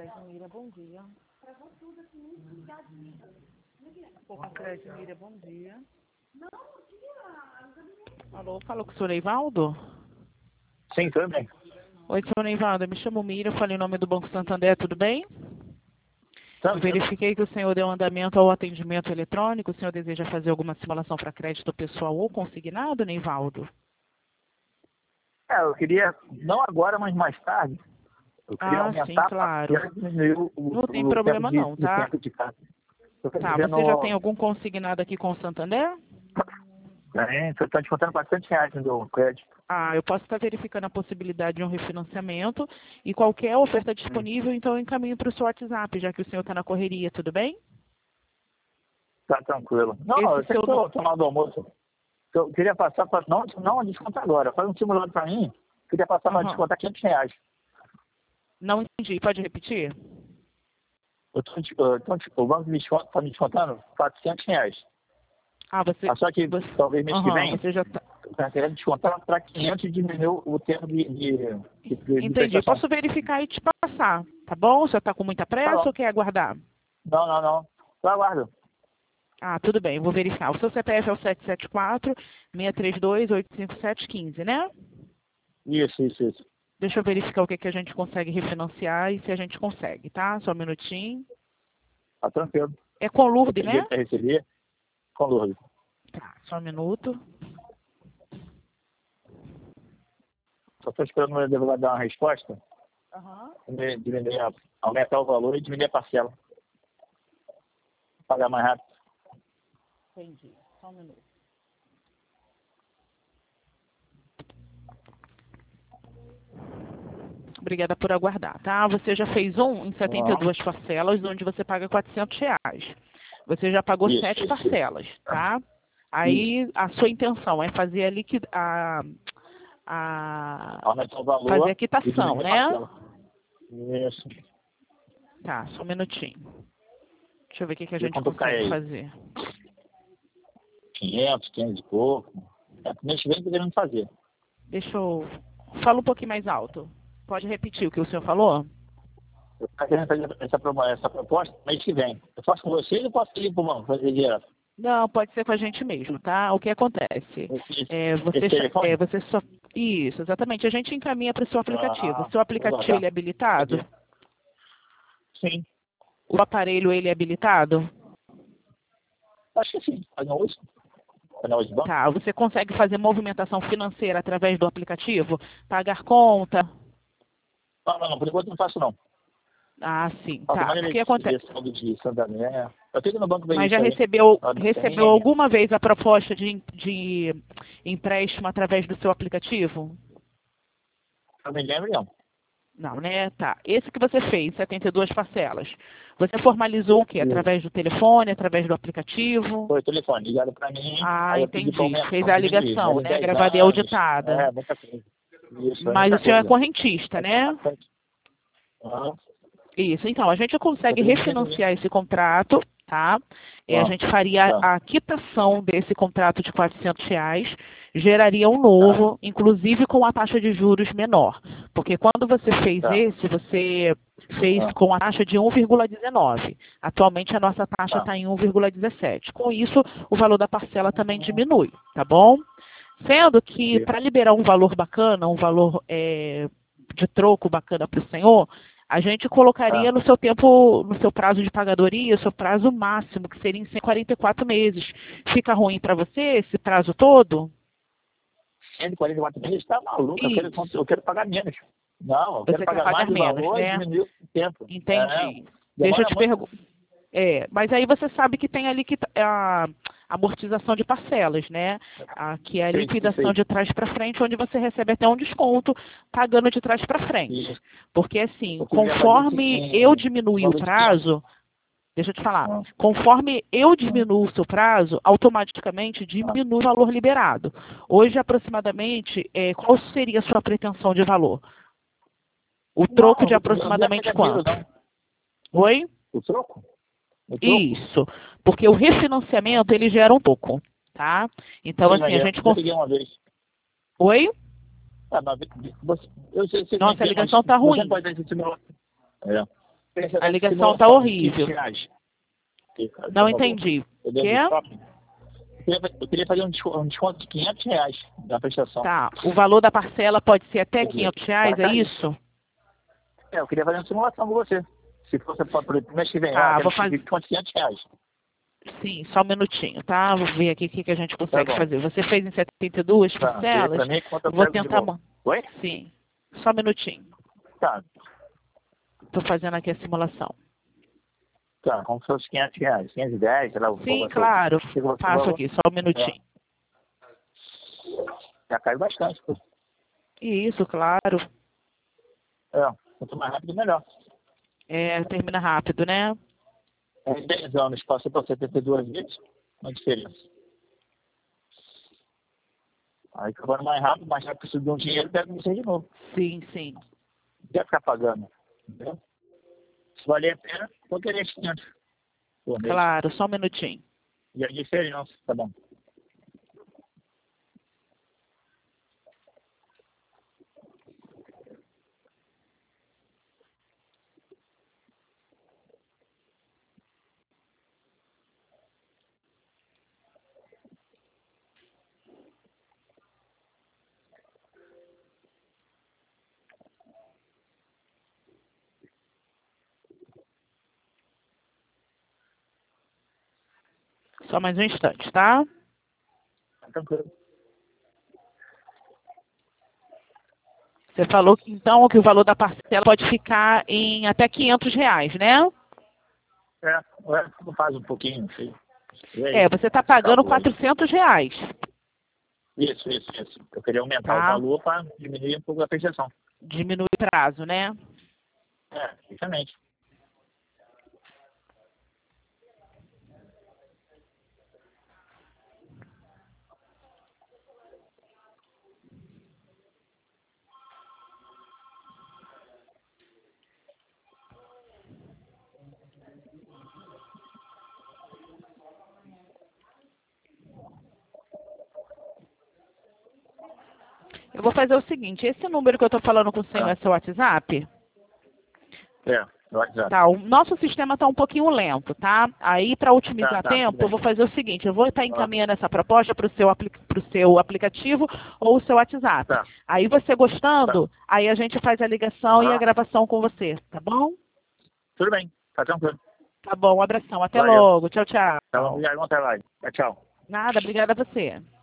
Mira, bom dia. Concreto, Mira, bom dia. Alô, fala com o senhor Eivaldo? Sim, também. Oi, senhor Eivaldo, eu me chamo Mira, eu falei em nome do Banco Santander, tudo bem? Eu verifiquei que o senhor deu andamento ao atendimento eletrônico. O senhor deseja fazer alguma simulação para crédito pessoal ou consignado, Neivaldo? Eu queria, não agora, mas mais tarde, eu queria aumentar sim, claro. e diminuir Não tem problema não, tá? tempo de casa. Tá, você já tem algum consignado aqui com o Santander? Você está descontando R$ 400 no meu crédito. Eu posso estar verificando a possibilidade de um refinanciamento e qualquer oferta disponível, então eu encaminho para o seu WhatsApp, já que o senhor está na correria, tudo bem? Tá tranquilo. Não, eu sei que estou na hora do almoço. Eu queria passar para... Não desconta agora. Faz um simulado para mim. Queria passar para descontar R$ 500. Não entendi. Pode repetir? O banco está me descontando R$ 400. Só que talvez mês que vem, você já tá... está querendo descontar para 500 e diminuir o tempo de Entendi. prestação. Posso verificar e te passar, tá bom? Você está com muita pressa ou quer aguardar? Não. Eu aguardo. Tudo bem. Eu vou verificar. O seu CPF é o 774-632-85715, né? Isso. Deixa eu verificar o que a gente consegue refinanciar e se a gente consegue, tá? Só um minutinho. Tá tranquilo. É com Lourdes, né? Para receber com Lourdes. Tá, só um minuto. Só estou esperando o advogado dar uma resposta. Aumentar o valor e diminuir a parcela. Pagar mais rápido. Entendi. Só um minuto. Obrigada por aguardar, tá? Você já fez em 72 parcelas, onde você paga R$ 400. Você já pagou 7 parcelas, tá? Aí a sua intenção é fazer aumentar o valor, fazer a quitação, né? Isso. Tá, só um minutinho. Deixa eu ver o que a gente consegue fazer. 500 e pouco. Mês que vem querendo fazer. Fala um pouquinho mais alto. Pode repetir o que o senhor falou? Eu estou querendo fazer essa proposta mês que vem. Eu faço com vocês ou posso ir para o banco fazer direto? Não, pode ser com a gente mesmo, tá? O que acontece? Você só... Isso, exatamente. A gente encaminha para o seu aplicativo. O seu aplicativo, ele é habilitado? Sim. O aparelho, ele é habilitado? Acho que sim. Tá, você consegue fazer movimentação financeira através do aplicativo? Pagar conta? Não, por enquanto não faço não. Sim, tá. O que acontece? Eu tenho no banco. Mas já recebeu alguma vez a proposta de empréstimo através do seu aplicativo? Eu me lembro, não. Não, né? Tá. Esse que você fez, 72 parcelas. Você formalizou o quê? Através do telefone, através do aplicativo? Foi telefone, ligaram para mim. Entendi. Fez a ligação, né? Gravada e auditada. Muita coisa. Isso, mas o senhor é correntista, né? Isso. Então, a gente consegue refinanciar esse contrato, tá? A gente faria a quitação desse contrato de R$ 400, geraria um novo, inclusive com a taxa de juros menor. Porque quando você fez você fez com a taxa de 1,19. Atualmente a nossa taxa está em 1,17. Com isso, o valor da parcela também diminui, tá bom? Sendo que para liberar um valor bacana, um valor de troco bacana para o senhor, a gente colocaria no seu prazo de pagadoria, o seu prazo máximo, que seria em 144 meses. Fica ruim para você esse prazo todo? 144 meses? Está maluco, eu quero pagar menos. Não, eu quero pagar menos, valor, né? Diminuir o tempo. Entendi. Deixa eu te perguntar. Mas aí você sabe que tem ali a amortização de parcelas, né? Que é a liquidação de trás para frente, onde você recebe até um desconto pagando de trás para frente. Isso. Porque assim, conforme eu diminuir o prazo, deixa eu te falar, conforme eu diminuo o seu prazo, automaticamente diminui o valor liberado. Hoje, aproximadamente, qual seria a sua pretensão de valor? O troco de aproximadamente quanto? Oi? O troco? Isso, porque o refinanciamento ele gera um pouco, tá? Então, assim, a gente consegue. Oi? Nossa, a ligação tá ruim. A ligação tá horrível. Não entendi. Quê? Eu queria fazer um desconto de R$ 500 da prestação. Tá. O valor da parcela pode ser até R$ 500, é isso? Eu queria fazer uma simulação com você. Se fosse para o mês que vem, vou fazer desconto de R$ 500. Sim, só um minutinho, tá? Vou ver aqui o que a gente consegue fazer. Você fez em 72 parcelas? Mim, vou tentar... Oi? Sim. Só um minutinho. Tá. Estou fazendo aqui a simulação. Tá, como se fosse R$ 500, 510, sei lá. Sim, claro. Faço aqui, só um minutinho. Já caiu bastante, pô. Isso, claro. Quanto mais rápido, melhor. Termina rápido, né? Em 10 anos, passou para 72 vezes, uma diferença. Aí, acabando mais rápido preciso de um dinheiro, pega você de novo. Sim, sim. Não quer ficar pagando, entendeu? Se valer a pena, vou querer 500. Claro, só um minutinho. E a diferença, tá bom. Só mais um instante, tá? Tranquilo. Você falou, então, que o valor da parcela pode ficar em até R$ 500, né? Não faz um pouquinho, assim. Você está pagando R$ 400. Isso. Eu queria aumentar o valor para diminuir um pouco a prestação. Diminui o prazo, né? Exatamente. Eu vou fazer o seguinte, esse número que eu estou falando com o senhor é seu WhatsApp? WhatsApp. Tá, o nosso sistema está um pouquinho lento, tá? Aí, para otimizar tempo, eu vou fazer o seguinte, eu vou estar encaminhando essa proposta para o seu aplicativo ou o seu WhatsApp. Aí, você gostando, aí a gente faz a ligação e a gravação com você, tá bom? Tudo bem, tá tranquilo. Tá bom, um abração, até logo, tchau, tchau. Tá bom, obrigado, bom trabalho. Tchau. Nada, obrigada a você.